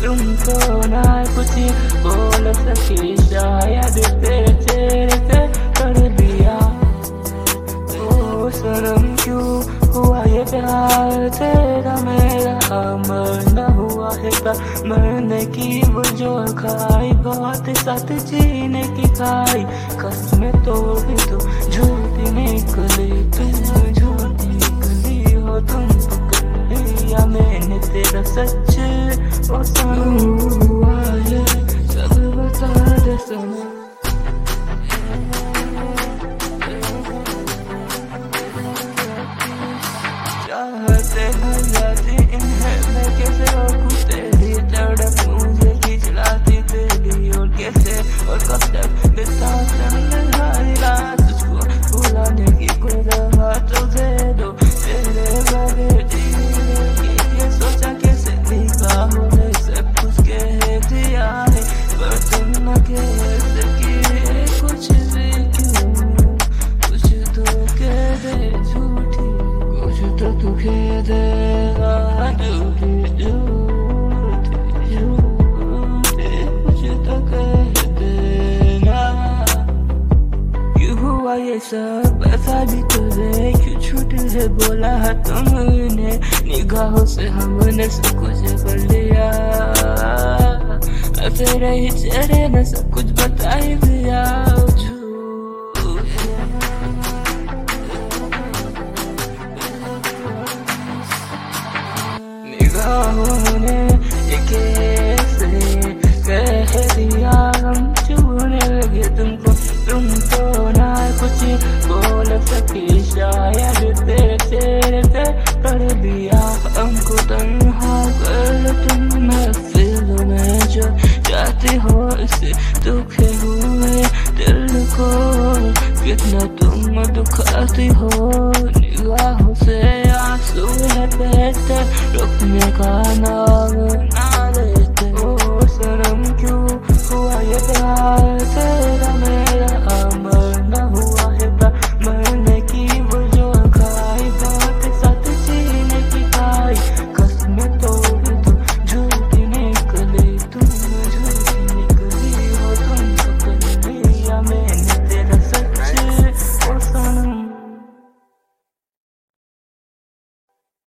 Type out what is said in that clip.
तुमको ना कुछ बोल सके, शायद तेरे चेहरे से कर दिया। ओ सनम क्यों हुआ ये प्यार तेरा मेरा, अमर न हुआ है मरने की वो जो खाई, बहुत साथ जीने की खाई, कसमें तोड़ी तो झूठी निकली, तुम झूठी निकली हो, तुम पकड़ लिया मैंने तेरा सच। ओ सनम हुआ ये सब बता दे सनम। चाहते हैं जाती इन्हें मैं कैसे रोकूं, तेरी तड़प मुझे खींच लाती तेरी और कैसे और कब तक बिताता हमारी रात, तुझको भुलाने की कोई दवा तो दे दो, तेरे बगैर जीने की ये सोचा कैसे निगाहों ने सब कुछ कह दिया है, पर तुम न कह सके कुछ भी क्यों, कुछ तो कह दे झूठी, कुछ तो तू कह देगा झूठी झूठी झूठी, कुछ तो कह देना। क्यों हुआ ये सब बता भी तो दे, क्यों छूट है बोला तुमने, निगाहों से हमने सब कुछ कर लिया, तेरे ही चेहरे ने सब कुछ बता ही दिया। निगाहों ने ये कैसे कह दिया, हम छूने लगे तुमको ना कुछ बोल सके, शायद तेरे चेहरे पे कर दिया, हमको तन्हा कर तुम महफिल में जो जाती हो, इसे दुखे हुए दिल को कितना तुम दुखाती हो, निगाहों से आंसू है बहते रुकने का ना